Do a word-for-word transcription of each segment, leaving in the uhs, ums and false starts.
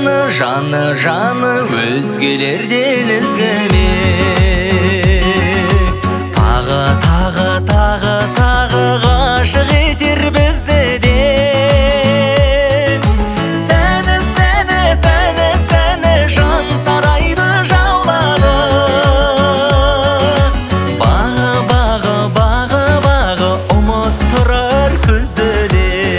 жаны, жаны, жаны өзгелерден ізгіме. Тағы, тағы, тағы, тағы ғашық етер бізді де. Сәні, сәні, сәні, сәні жан сарайды жаулады. Бағы, бағы, бағы, бағы ұмыт тұрар көздіде.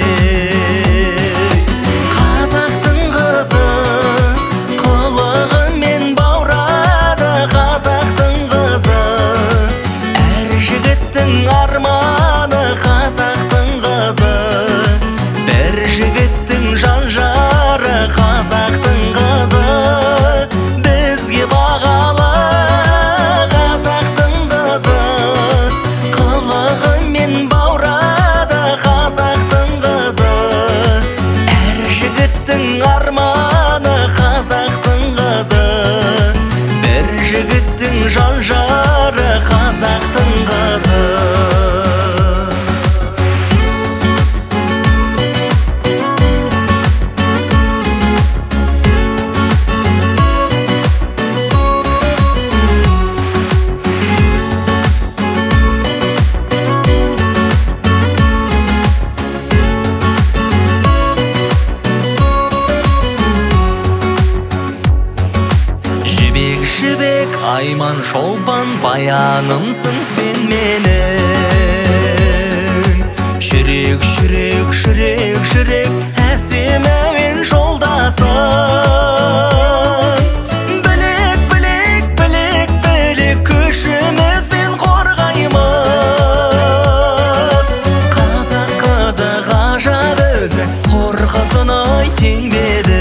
Қазақтың қызы қылығымен баурады. Қазақтың қызы әр жігіттің арманы. Қазақтың қызы бір жігіттің жан жары. Қазақтың қызы бізге бағалы. Қазақтың қызы қылығымен баурады. Қазақтың қызы әр жігіттің арманы. Қазақтың қызы бір жігіттің жан жары. Қазақтың қызы. Жібек, жібек, айман, шолпан, баянымсың сен менің. Жүрек, жүрек, жүрек, жүрек, әсем әуен жолдасың. Білек, білек, білек, білек, күшімізбен қорғаймыз. Қазақ қызы ғажап өзі, қорқысын ай тең беді.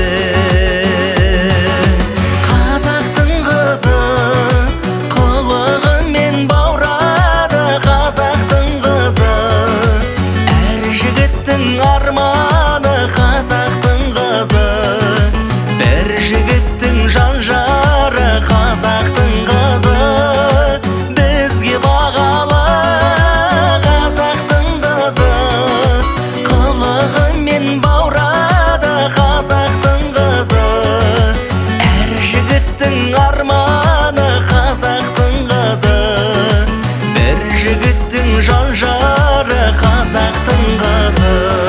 Қазақтың қызы қылығымен баурады. Қазақтың қызы әр жігіттің арманы. Қазақтың қызы бір жігіттің жан жары. Қазақтың қызы бізге бағалы. Қазақтың қызы қылығымен баурады. Қазақтың қызы әр жігіттің арманы. Қазақтың қызы бір жігіттің жан жары. Қазақтың қызы.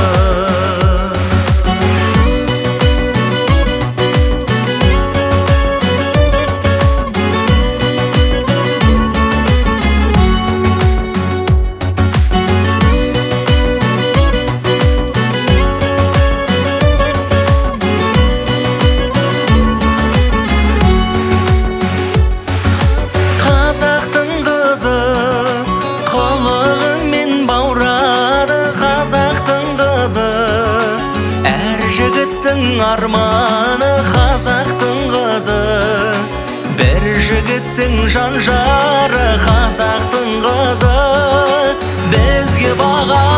Қазақтың қызы қылығымен баурады. Қазақтың қызы әр жігіттің арманы. Қазақтың қызы бір жігіттің жан жары. Қазақтың қызы бізге бағалы.